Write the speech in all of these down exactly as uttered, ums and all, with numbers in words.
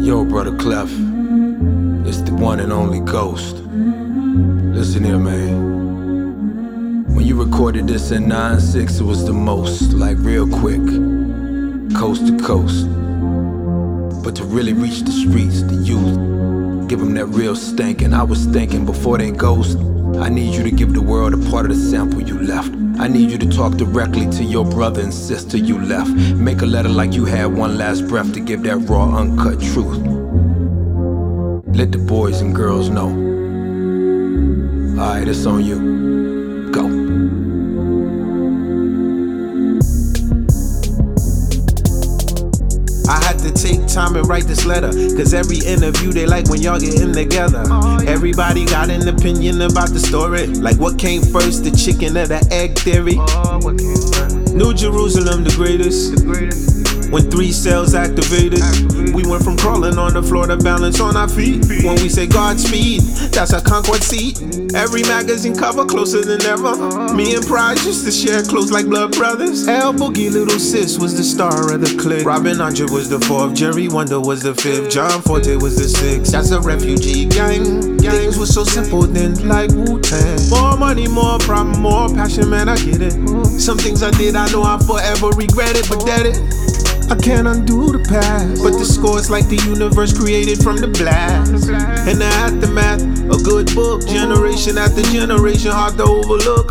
Yo, brother Clef, it's the one and only Ghost. Listen here, man. When you recorded this in nine six, it was the most, like real quick, coast to coast. But to really reach the streets, the youth, give them that real stank. And I was thinking before they ghost, I need you to give the world a part of the sample you left. I need you to talk directly to your brother and sister you left. Make a letter like you had one last breath to give that raw, uncut truth. Let the boys and girls know. Alright, it's on you. Go. I had to take time and write this letter, cause every interview they like when y'all getting together. Oh, yeah. Everybody got an opinion about the story, like what came first, the chicken or the egg theory. Oh, what came first? New Jerusalem the greatest, the greatest. When three cells activated, activated, we went from crawling on the floor to balance on our feet. When we say Godspeed, that's a Concord seat. Every magazine cover closer than ever. Me and Pride used to share clothes like blood brothers. L Boogie Little Sis was the star of the clique. Robin Andre was the fourth, Jerry Wonder was the fifth, John Forte was the sixth. That's a refugee gang. Things were so simple then, like Wu-Tang. More money, more problem, more passion, man, I get it. Some things I did, I know I forever regret it, but that it. I can't undo the past, but the score's like the universe created from the blast. And the aftermath, a good book, generation after generation, hard to overlook.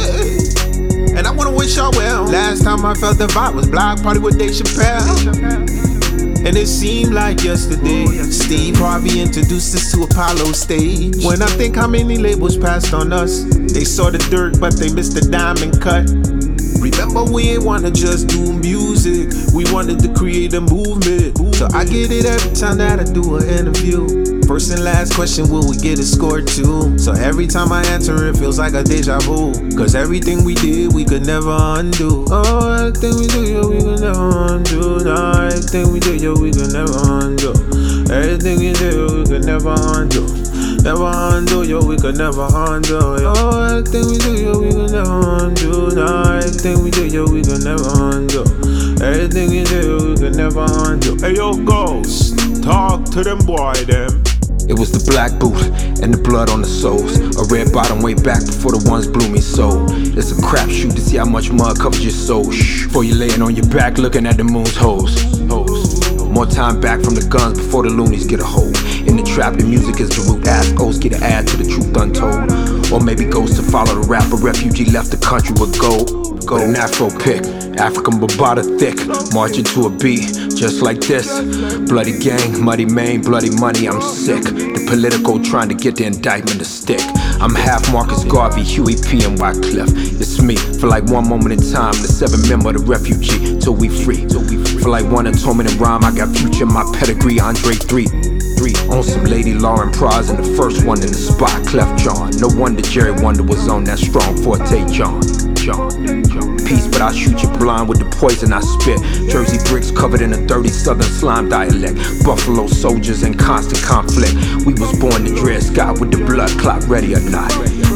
Hey. And I wanna wish y'all well. Last time I felt the vibe was Block Party with Dave Chappelle. And it seemed like yesterday, Steve Harvey introduced us to Apollo stage. When I think how many labels passed on us, they saw the dirt but they missed the diamond cut. Remember, we ain't wanna just do music, we wanted to create a movement. So I get it every time that I do an interview. First and last question, will we get a score too? So every time I answer, it feels like a deja vu. Cause everything we did, we could never undo. Oh, everything we do, yo, we could never undo. Nah, everything we did, yo, we could never undo. Everything we did, yo, we could never undo. Never undo, yo, we could never undo, yo. Oh, everything we do, yo, we could never undo. Nah, everything we do, yo, we could never undo. Everything we do, yo, we could never undo. Hey, yo, Ghost, talk to them boy, them. It was the black boot and the blood on the soles. A red bottom way back before the ones blew me so. It's a crapshoot to see how much mud covers your soul. Shh, before you laying on your back looking at the moon's hoes. Hoes. More time back from the guns before the loonies get a hold. In the trap, the music is the root. Ask O's, get an ad to the truth untold. Or maybe goes to follow the rap. A refugee left the country with gold. Go an Afro pick, African Barbada thick, marching to a beat, just like this. Bloody gang, muddy Maine, bloody money, I'm sick. The political trying to get the indictment to stick. I'm half Marcus Garvey, Huey P. and Wycliffe. It's me, for like one moment in time, the seven member of the refugee, till we free. Till we free. For like one atonement in rhyme, I got future in my pedigree, Andre three. Three. On some Lady Lauren Prize and the first one in the spot, Clef John. No wonder Jerry Wonder was on that strong forte, John. John. John. Peace, but I shoot you blind with the poison I spit. Jersey bricks covered in a dirty southern slime dialect. Buffalo soldiers in constant conflict. We was born to Dred Scott with the blood clot, ready or not.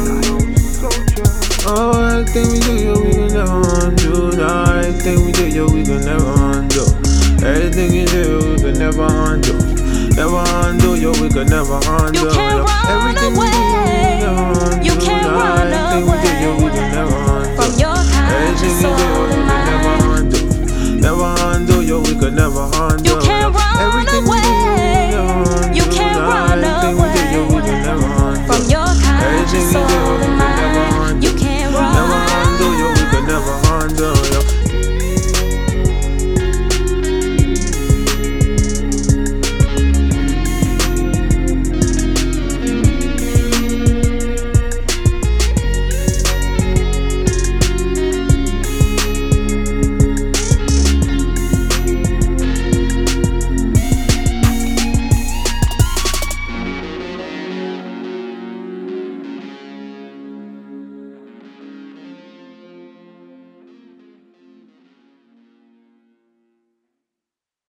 Oh, everything we do, yo, we can never undo. Nah, everything we do, yo, we can never undo. Everything you do, we can never undo. Never undo, yo, we could never undo. You can't yo. run Everything away. we do, we never undo. You can't nah, run everything away. we do, yo, we could never undo. From your Everything conscious we do, yo, we could never undo. Never undo, yo, we could never undo. You can't run Everything away. we do, we never undo. You can't nah, run everything we do, yo, we could never undo. From your Everything conscious we do, we could never mind. undo. You can't run. Never undo, yo, we could never undo, yo.